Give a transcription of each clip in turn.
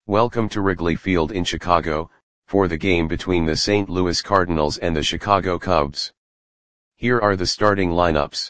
Welcome to Wrigley Field in Chicago, for the game between the St. Louis Cardinals and the Chicago Cubs. Here are the starting lineups.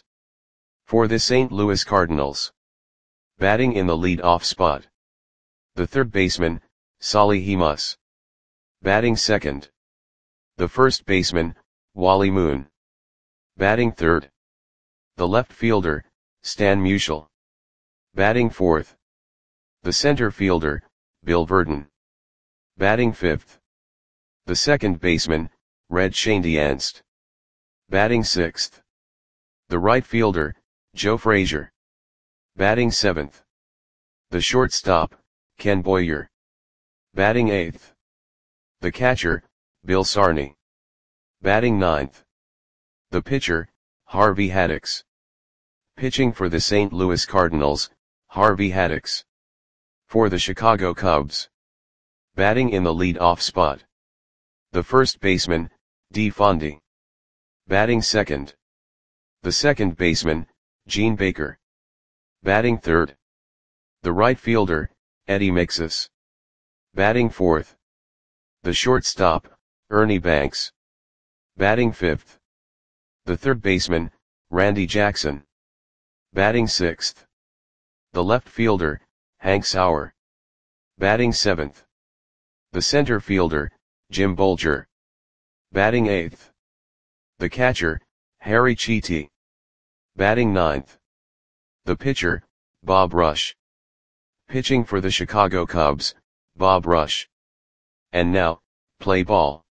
For the St. Louis Cardinals. Batting in the lead-off spot. The third baseman, Solly Hemus. Batting second. The first baseman, Wally Moon. Batting third. The left fielder, Stan Musial. Batting fourth. The center fielder, Bill Virdon. Batting fifth. The second baseman, Red Schoendienst. Batting sixth. The right fielder, Joe Frazier. Batting seventh. The shortstop, Ken Boyer. Batting eighth. The catcher, Bill Sarney. Batting ninth. The pitcher, Harvey Haddix. Pitching for the St. Louis Cardinals, Harvey Haddix. For the Chicago Cubs. Batting in the lead-off spot. The first baseman, Dee Fondy. Batting second. The second baseman, Gene Baker. Batting third. The right fielder, Eddie Mixus. Batting fourth. The shortstop, Ernie Banks. Batting fifth. The third baseman, Randy Jackson. Batting sixth. The left fielder, Hank Sauer. Batting seventh. The center fielder, Jim Bolger. Batting eighth. The catcher, Harry Cheete. Batting ninth. The pitcher, Bob Rush. Pitching for the Chicago Cubs, Bob Rush. And now, play ball.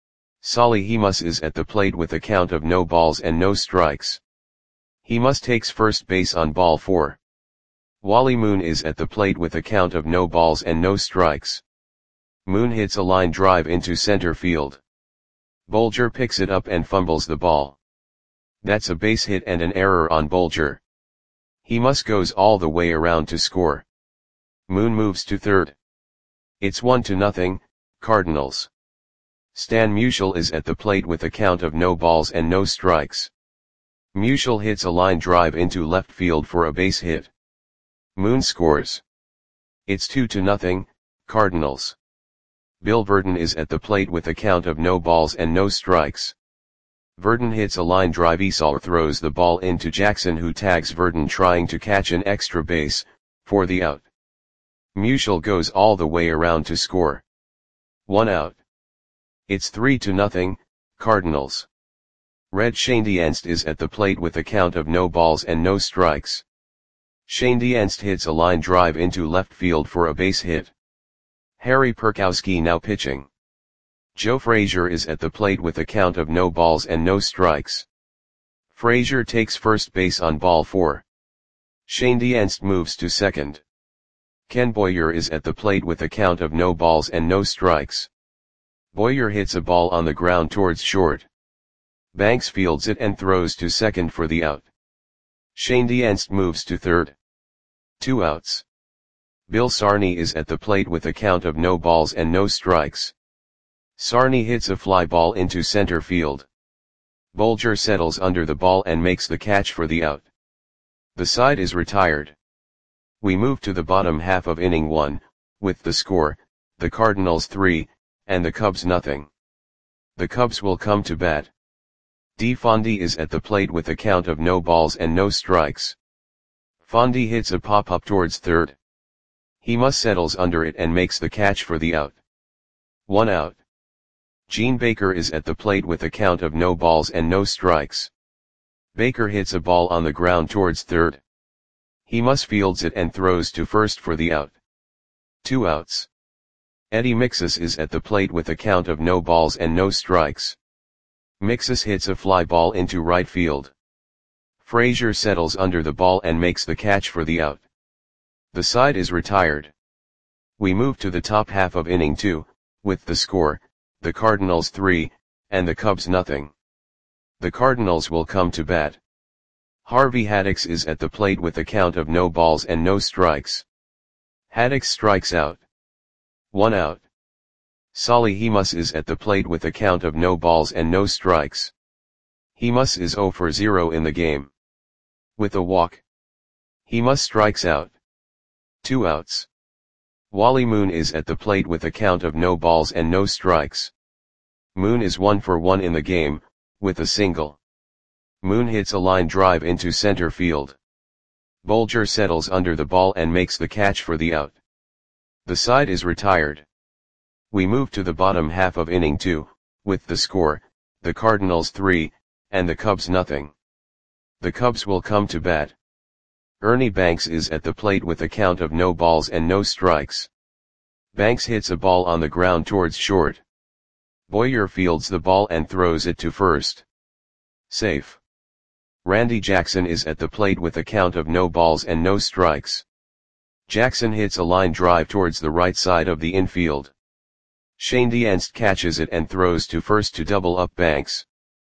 Solly Hemus is at the plate with a count of no balls and no strikes. Hemus takes first base on ball 4. Wally Moon is at the plate with a count of no balls and no strikes. Moon hits a line drive into center field. Bolger picks it up and fumbles the ball. That's a base hit and an error on Bolger. Hemus goes all the way around to score. Moon moves to third. It's 1-0, Cardinals. Stan Musial is at the plate with a count of no balls and no strikes. Musial hits a line drive into left field for a base hit. Moon scores. It's 2-0, Cardinals. Bill Virdon is at the plate with a count of no balls and no strikes. Virdon hits a line drive. Esaler throws the ball into Jackson, who tags Virdon trying to catch an extra base, for the out. Musial goes all the way around to score. 1 out. It's 3-0, Cardinals. Red Schoendienst is at the plate with a count of no balls and no strikes. Schoendienst hits a line drive into left field for a base hit. Harry Perkowski now pitching. Joe Frazier is at the plate with a count of no balls and no strikes. Frazier takes first base on ball 4. Schoendienst moves to second. Ken Boyer is at the plate with a count of no balls and no strikes. Boyer hits a ball on the ground towards short. Banks fields it and throws to second for the out. Schoendienst moves to third. 2 outs. Bill Sarney is at the plate with a count of no balls and no strikes. Sarney hits a fly ball into center field. Bolger settles under the ball and makes the catch for the out. The side is retired. We move to the bottom half of inning 1, with the score, the Cardinals 3, and the Cubs nothing. The Cubs will come to bat. Dee Fondy is at the plate with a count of no balls and no strikes. Fondy hits a pop-up towards third. Hemus settles under it and makes the catch for the out. 1 out. Gene Baker is at the plate with a count of no balls and no strikes. Baker hits a ball on the ground towards third. Hemus fields it and throws to first for the out. 2 outs. Eddie Mixus is at the plate with a count of no balls and no strikes. Mixus hits a fly ball into right field. Frazier settles under the ball and makes the catch for the out. The side is retired. We move to the top half of inning 2, with the score, the Cardinals 3, and the Cubs nothing. The Cardinals will come to bat. Harvey Haddix is at the plate with a count of no balls and no strikes. Haddix strikes out. 1 out. Solly Hemus is at the plate with a count of no balls and no strikes. Hemus is 0 for 0 in the game. With a walk. Hemus strikes out. 2 outs. Wally Moon is at the plate with a count of no balls and no strikes. Moon is 1 for 1 in the game, with a single. Moon hits a line drive into center field. Bolger settles under the ball and makes the catch for the out. The side is retired. We move to the bottom half of inning 2, with the score, the Cardinals 3, and the Cubs nothing. The Cubs will come to bat. Ernie Banks is at the plate with a count of no balls and no strikes. Banks hits a ball on the ground towards short. Boyer fields the ball and throws it to first. Safe. Randy Jackson is at the plate with a count of no balls and no strikes. Jackson hits a line drive towards the right side of the infield. Shane Dienst catches it and throws to first to double up Banks.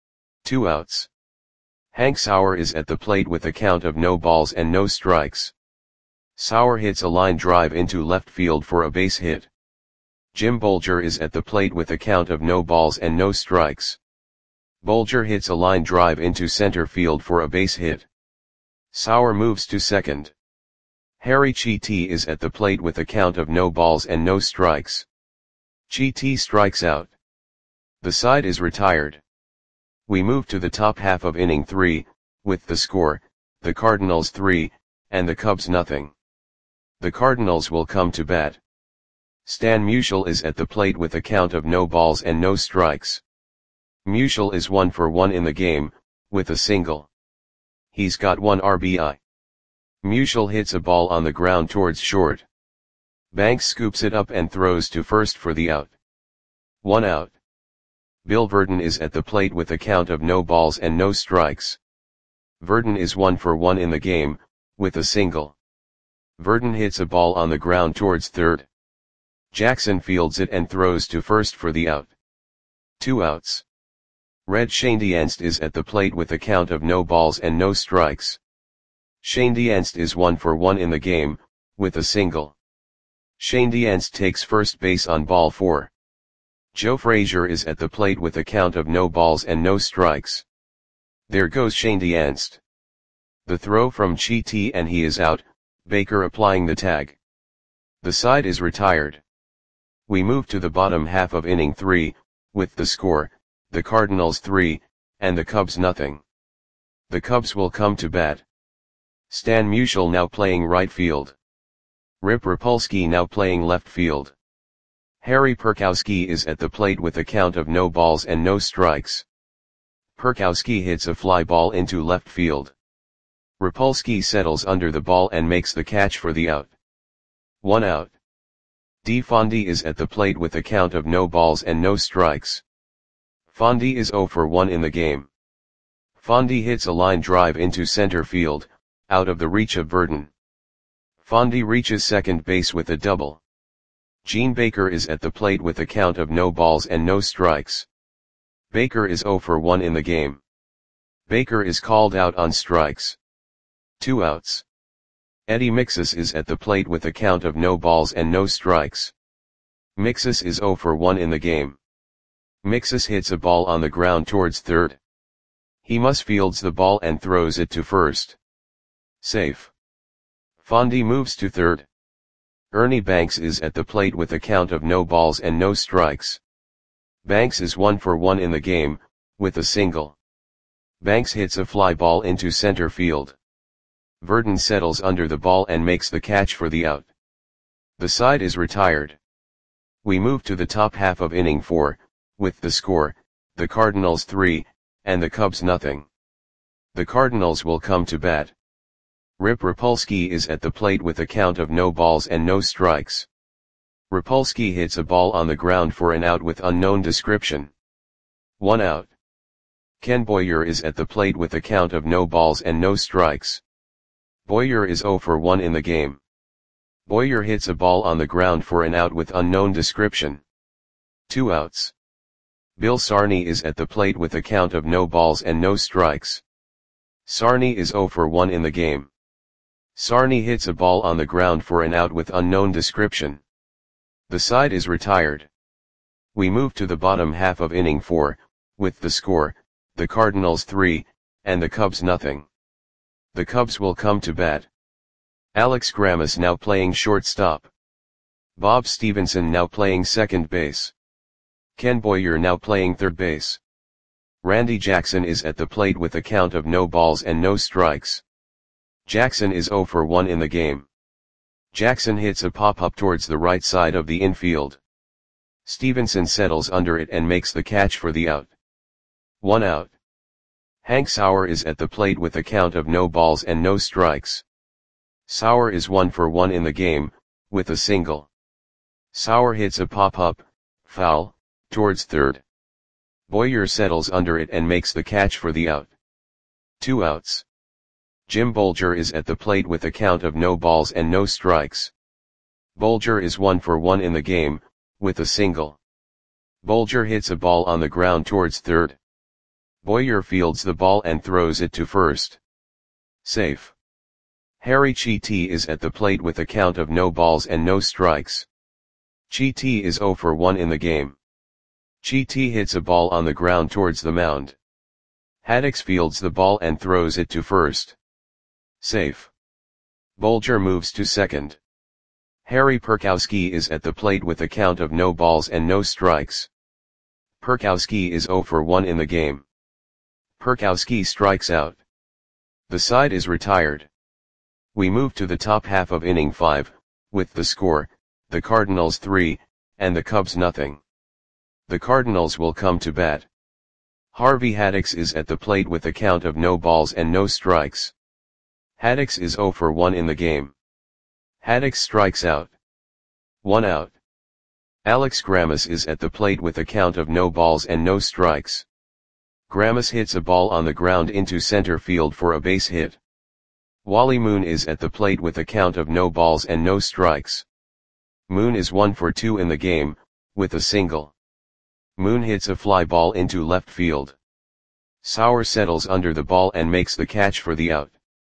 2 outs. Hank Sauer is at the plate with a count of no balls and no strikes. Sauer hits a line drive into left field for a base hit. Jim Bolger is at the plate with a count of no balls and no strikes. Bolger hits a line drive into center field for a base hit. Sauer moves to second. Harry Chiti is at the plate with a count of no balls and no strikes. Chiti strikes out. The side is retired. We move to the top half of inning 3, with the score, the Cardinals 3, and the Cubs nothing. The Cardinals will come to bat. Stan Musial is at the plate with a count of no balls and no strikes. Musial is 1 for 1 in the game, with a single. He's got 1 RBI. Musial hits a ball on the ground towards short. Banks scoops it up and throws to first for the out. 1 out. Bill Verdon is at the plate with a count of no balls and no strikes. Verdon is 1 for 1 in the game, with a single. Verdon hits a ball on the ground towards third. Jackson fields it and throws to first for the out. 2 outs. Red Shane Dienst is at the plate with a count of no balls and no strikes. Shane Dienst is 1 for 1 in the game, with a single. Shane Dienst takes first base on ball 4. Joe Frazier is at the plate with a count of no balls and no strikes. There goes Shane Dienst. The throw from Chiti and he is out, Baker applying the tag. The side is retired. We move to the bottom half of inning 3, with the score, the Cardinals 3, and the Cubs nothing. The Cubs will come to bat. Stan Musial now playing right field. Rip Rapolsky now playing left field. Harry Perkowski is at the plate with a count of no balls and no strikes. Perkowski hits a fly ball into left field. Rapolsky settles under the ball and makes the catch for the out. 1 out. D. Fondy is at the plate with a count of no balls and no strikes. Fondy is 0 for 1 in the game. Fondy hits a line drive into center field, out of the reach of Verdon. Fondy reaches second base with a double. Gene Baker is at the plate with a count of no balls and no strikes. Baker is 0 for 1 in the game. Baker is called out on strikes. 2 outs. Eddie Mixus is at the plate with a count of no balls and no strikes. Mixus is 0 for 1 in the game. Mixus hits a ball on the ground towards third. He must fields the ball and throws it to first. Safe. Fondy moves to third. Ernie Banks is at the plate with a count of no balls and no strikes. Banks is 1 for 1 in the game, with a single. Banks hits a fly ball into center field. Verdon settles under the ball and makes the catch for the out. The side is retired. We move to the top half of inning 4, with the score, the Cardinals 3, and the Cubs nothing. The Cardinals will come to bat. Rip Rapolsky is at the plate with a count of no balls and no strikes. Rapolsky hits a ball on the ground for an out with unknown description. 1 out. Ken Boyer is at the plate with a count of no balls and no strikes. Boyer is 0 for 1 in the game. Boyer hits a ball on the ground for an out with unknown description. 2 outs. Bill Sarney is at the plate with a count of no balls and no strikes. Sarney is 0 for 1 in the game. Sarney hits a ball on the ground for an out with unknown description. The side is retired. We move to the bottom half of inning 4, with the score, the Cardinals 3, and the Cubs nothing. The Cubs will come to bat. Alex Grammas now playing shortstop. Bob Stevenson now playing second base. Ken Boyer now playing third base. Randy Jackson is at the plate with a count of no balls and no strikes. Jackson is 0 for 1 in the game. Jackson hits a pop-up towards the right side of the infield. Stevenson settles under it and makes the catch for the out. 1 out. Hank Sauer is at the plate with a count of no balls and no strikes. Sauer is 1 for 1 in the game, with a single. Sauer hits a pop-up, foul, towards third. Boyer settles under it and makes the catch for the out. 2 outs. Jim Bolger is at the plate with a count of no balls and no strikes. Bolger is 1 for 1 in the game, with a single. Bolger hits a ball on the ground towards third. Boyer fields the ball and throws it to first. Safe. Harry Chiti is at the plate with a count of no balls and no strikes. Chiti is 0 for 1 in the game. Chiti hits a ball on the ground towards the mound. Haddix fields the ball and throws it to first. Safe. Bolger moves to second. Harry Perkowski is at the plate with a count of no balls and no strikes. Perkowski is 0 for 1 in the game. Perkowski strikes out. The side is retired. We move to the top half of inning 5, with the score, the Cardinals 3, and the Cubs nothing. The Cardinals will come to bat. Harvey Haddix is at the plate with a count of no balls and no strikes. Haddix is 0 for 1 in the game. Haddix strikes out. 1 out. Alex Grammas is at the plate with a count of no balls and no strikes. Grammas hits a ball on the ground into center field for a base hit. Wally Moon is at the plate with a count of no balls and no strikes. Moon is 1 for 2 in the game, with a single. Moon hits a fly ball into left field. Sauer settles under the ball and makes the catch for the out.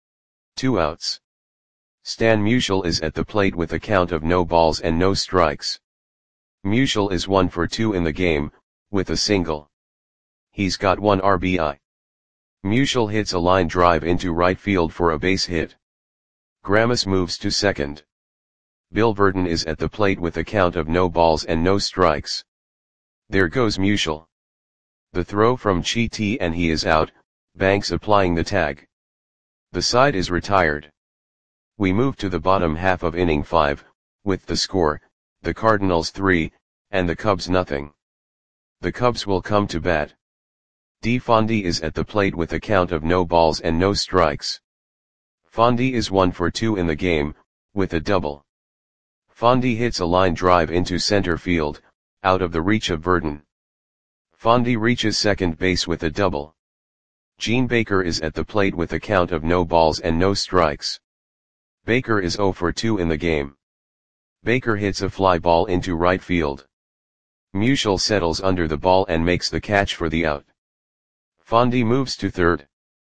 2 outs. Stan Musial is at the plate with a count of no balls and no strikes. Musial is 1 for 2 in the game, with a single. He's got 1 RBI. Musial hits a line drive into right field for a base hit. Grammas moves to second. Bill Verdon is at the plate with a count of no balls and no strikes. There goes Musial. The throw from Chiti and he is out, Banks applying the tag. The side is retired. We move to the bottom half of inning 5, with the score, the Cardinals 3, and the Cubs nothing. The Cubs will come to bat. D. Fondy is at the plate with a count of no balls and no strikes. Fondy is 1 for 2 in the game, with a double. Fondy hits a line drive into center field, out of the reach of Verdon. Fondy reaches second base with a double. Gene Baker is at the plate with a count of no balls and no strikes. Baker is 0 for 2 in the game. Baker hits a fly ball into right field. Musial settles under the ball and makes the catch for the out. Fondy moves to third.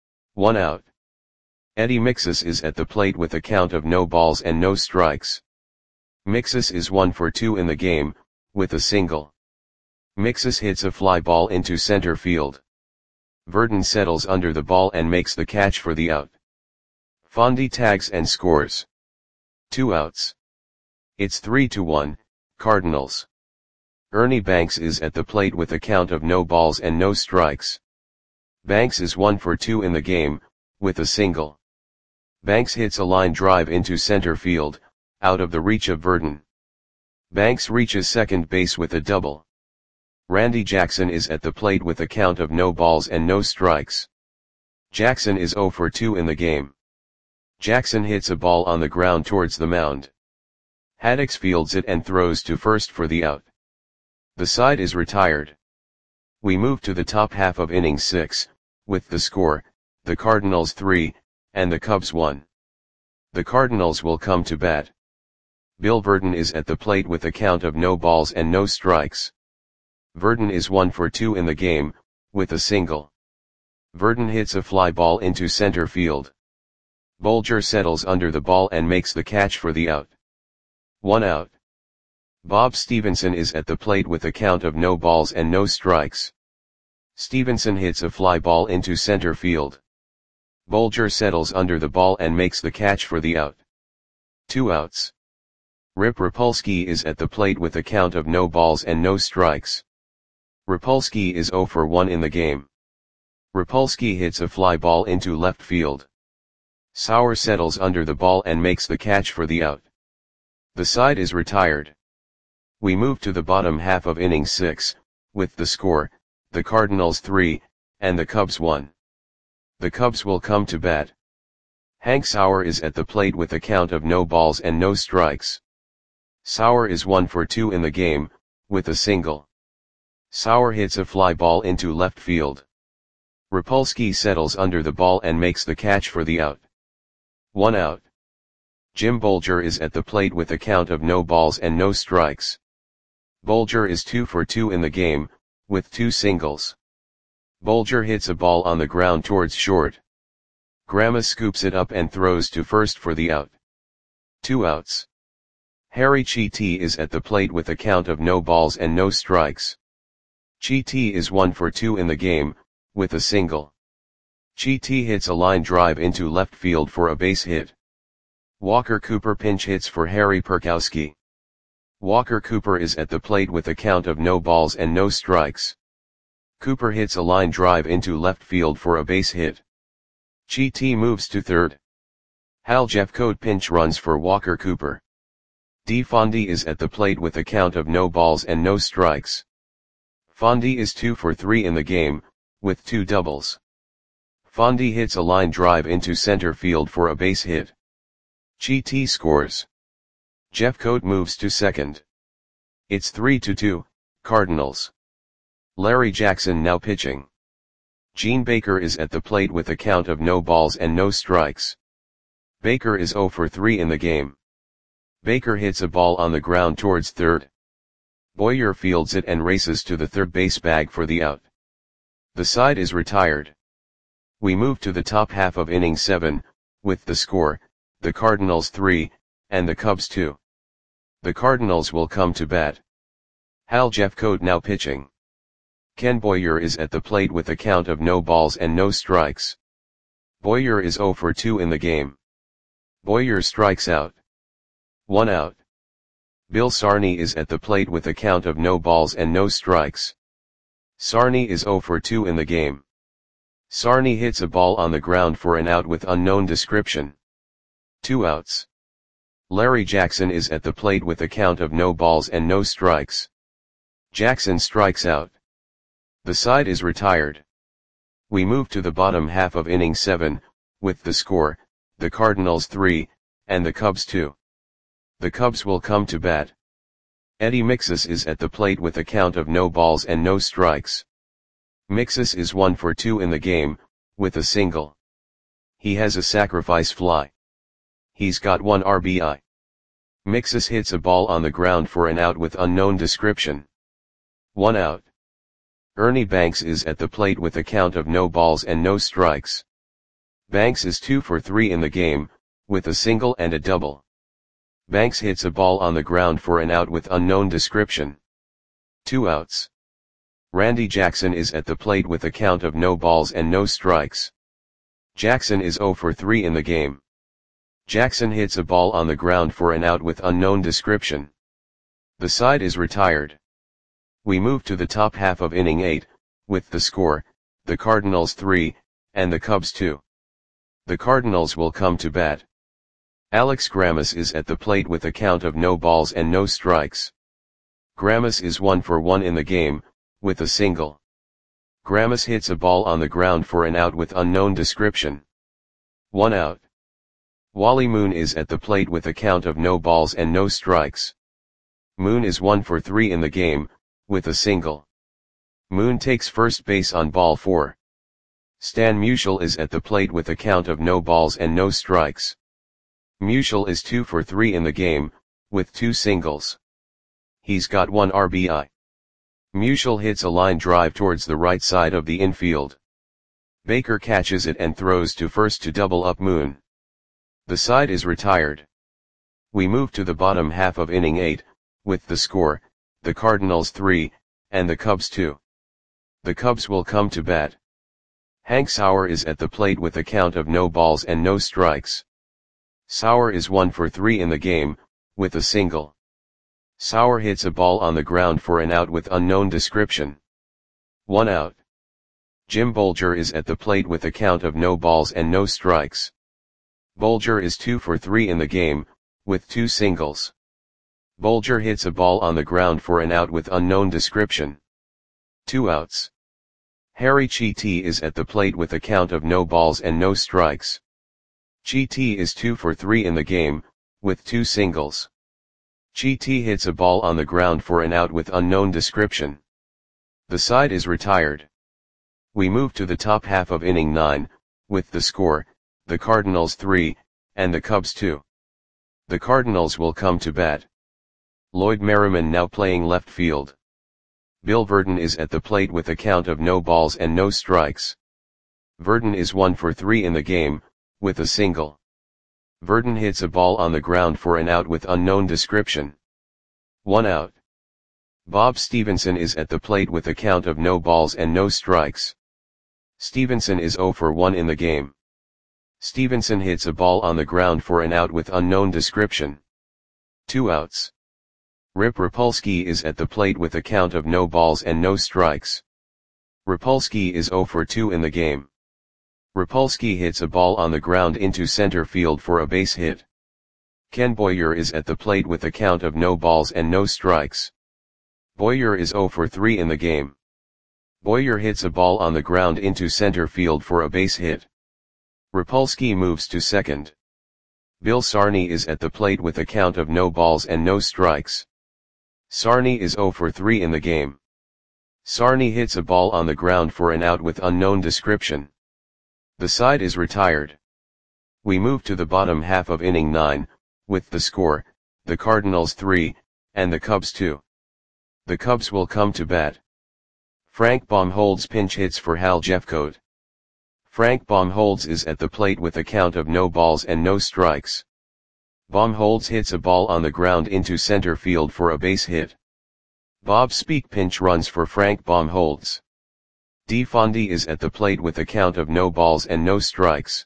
1 out. Eddie Mixus is at the plate with a count of no balls and no strikes. Mixus is 1 for 2 in the game, with a single. Mixus hits a fly ball into center field. Verdon settles under the ball and makes the catch for the out. Fondy tags and scores. 2 outs. It's 3-1, Cardinals. Ernie Banks is at the plate with a count of no balls and no strikes. Banks is 1 for 2 in the game, with a single. Banks hits a line drive into center field, out of the reach of Verdon. Banks reaches second base with a double. Randy Jackson is at the plate with a count of no balls and no strikes. Jackson is 0 for 2 in the game. Jackson hits a ball on the ground towards the mound. Haddix fields it and throws to first for the out. The side is retired. We move to the top half of inning 6, with the score, the Cardinals 3, and the Cubs 1. The Cardinals will come to bat. Bill Verdon is at the plate with a count of no balls and no strikes. Verdon is 1 for 2 in the game, with a single. Verdon hits a fly ball into center field. Bolger settles under the ball and makes the catch for the out. 1 out. Bob Stevenson is at the plate with a count of no balls and no strikes. Stevenson hits a fly ball into center field. Bolger settles under the ball and makes the catch for the out. 2 outs. Rip Rapolsky is at the plate with a count of no balls and no strikes. Rapolsky is 0 for 1 in the game. Rapolsky hits a fly ball into left field. Sauer settles under the ball and makes the catch for the out. The side is retired. We move to the bottom half of inning 6, with the score, the Cardinals 3, and the Cubs 1. The Cubs will come to bat. Hank Sauer is at the plate with a count of no balls and no strikes. Sauer is 1 for 2 in the game, with a single. Sauer hits a fly ball into left field. Rapolsky settles under the ball and makes the catch for the out. 1 out. Jim Bolger is at the plate with a count of no balls and no strikes. Bolger is 2 for 2 in the game, with 2 singles. Bolger hits a ball on the ground towards short. Grama scoops it up and throws to first for the out. 2 outs. Harry Chiti is at the plate with a count of no balls and no strikes. Chiti is 1 for 2 in the game, with a single. Chiti hits a line drive into left field for a base hit. Walker Cooper pinch hits for Harry Perkowski. Walker Cooper is at the plate with a count of no balls and no strikes. Cooper hits a line drive into left field for a base hit. Chiti moves to third. Hal Jeffcoat pinch runs for Walker Cooper. D. Fondy is at the plate with a count of no balls and no strikes. Fondy is 2 for 3 in the game, with 2 doubles. Fondy hits a line drive into center field for a base hit. Chiti scores. Jeffcoat moves to second. It's 3-2, Cardinals. Larry Jackson now pitching. Gene Baker is at the plate with a count of no balls and no strikes. Baker is 0 for 3 in the game. Baker hits a ball on the ground towards third. Boyer fields it and races to the third base bag for the out. The side is retired. We move to the top half of inning 7, with the score, the Cardinals 3, and the Cubs 2. The Cardinals will come to bat. Hal Jeffcoat now pitching. Ken Boyer is at the plate with a count of no balls and no strikes. Boyer is 0 for 2 in the game. Boyer strikes out. 1 out. Bill Sarney is at the plate with a count of no balls and no strikes. Sarney is 0 for 2 in the game. Sarney hits a ball on the ground for an out with unknown description. 2 outs. Larry Jackson is at the plate with a count of no balls and no strikes. Jackson strikes out. The side is retired. We move to the bottom half of inning 7, with the score, the Cardinals 3, and the Cubs 2. The Cubs will come to bat. Eddie Mixus is at the plate with a count of no balls and no strikes. Mixus is 1 for 2 in the game, with a single. He has a sacrifice fly. He's got 1 RBI. Mixus hits a ball on the ground for an out with unknown description. 1 out. Ernie Banks is at the plate with a count of no balls and no strikes. Banks is 2 for 3 in the game, with a single and a double. Banks hits a ball on the ground for an out with unknown description. 2 outs. Randy Jackson is at the plate with a count of no balls and no strikes. Jackson is 0 for 3 in the game. Jackson hits a ball on the ground for an out with unknown description. The side is retired. We move to the top half of inning 8, with the score, the Cardinals 3, and the Cubs 2. The Cardinals will come to bat. Alex Grammas is at the plate with a count of no balls and no strikes. Grammas is 1 for 1 in the game, with a single. Grammas hits a ball on the ground for an out with unknown description. 1 out. Wally Moon is at the plate with a count of no balls and no strikes. Moon is 1 for 3 in the game, with a single. Moon takes first base on ball 4. Stan Musial is at the plate with a count of no balls and no strikes. Musial is 2 for 3 in the game, with 2 singles. He's got 1 RBI. Musial hits a line drive towards the right side of the infield. Baker catches it and throws to first to double up Moon. The side is retired. We move to the bottom half of inning 8, with the score, the Cardinals 3, and the Cubs 2. The Cubs will come to bat. Hank Sauer is at the plate with a count of no balls and no strikes. Sauer is 1 for 3 in the game, with a single. Sauer hits a ball on the ground for an out with unknown description. 1 out. Jim Bolger is at the plate with a count of no balls and no strikes. Bolger is 2 for 3 in the game, with 2 singles. Bolger hits a ball on the ground for an out with unknown description. 2 outs. Harry Chiti is at the plate with a count of no balls and no strikes. Chiti is 2 for 3 in the game, with 2 singles. Chiti hits a ball on the ground for an out with unknown description. The side is retired. We move to the top half of inning 9, with the score, the Cardinals 3, and the Cubs 2. The Cardinals will come to bat. Lloyd Merriman now playing left field. Bill Verdon is at the plate with a count of no balls and no strikes. Verdon is 1 for 3 in the game, with a single. Verdon hits a ball on the ground for an out with unknown description. 1 out. Bob Stevenson is at the plate with a count of no balls and no strikes. Stevenson is 0 for 1 in the game. Stevenson hits a ball on the ground for an out with unknown description. 2 outs. Rip Rapolsky is at the plate with a count of no balls and no strikes. Rapolsky is 0 for 2 in the game. Rapolsky hits a ball on the ground into center field for a base hit. Ken Boyer is at the plate with a count of no balls and no strikes. Boyer is 0 for 3 in the game. Boyer hits a ball on the ground into center field for a base hit. Rapolsky moves to second. Bill Sarney is at the plate with a count of no balls and no strikes. Sarney is 0 for 3 in the game. Sarney hits a ball on the ground for an out with unknown description. The side is retired. We move to the bottom half of inning 9, with the score, the Cardinals 3, and the Cubs 2. The Cubs will come to bat. Frank Baumholtz pinch hits for Hal Jeffcoat. Frank Baumholtz is at the plate with a count of no balls and no strikes. Baumholtz hits a ball on the ground into center field for a base hit. Bob Speak pinch runs for Frank Baumholtz. D. Fondy is at the plate with a count of no balls and no strikes.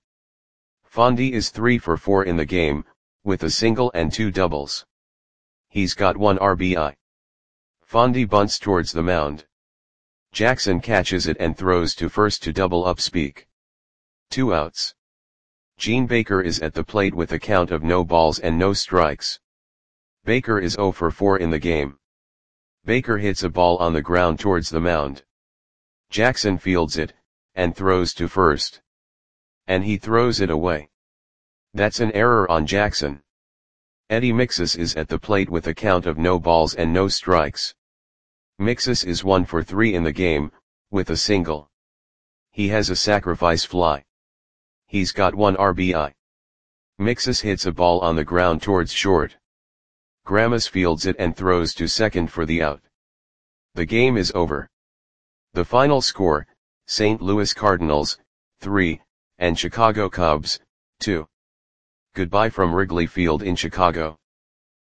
Fondy is 3 for 4 in the game, with a single and 2 doubles. He's got 1 RBI. Fondy bunts towards the mound. Jackson catches it and throws to first to double up Speak. 2 outs. Gene Baker is at the plate with a count of no balls and no strikes. Baker is 0 for 4 in the game. Baker hits a ball on the ground towards the mound. Jackson fields it, and throws to first. And he throws it away. That's an error on Jackson. Eddie Mixus is at the plate with a count of no balls and no strikes. Mixus is 1 for 3 in the game, with a single. He has a sacrifice fly. He's got 1 RBI. Mixus hits a ball on the ground towards short. Grammas fields it and throws to second for the out. The game is over. The final score, St. Louis Cardinals, 3, and Chicago Cubs, 2. Goodbye from Wrigley Field in Chicago.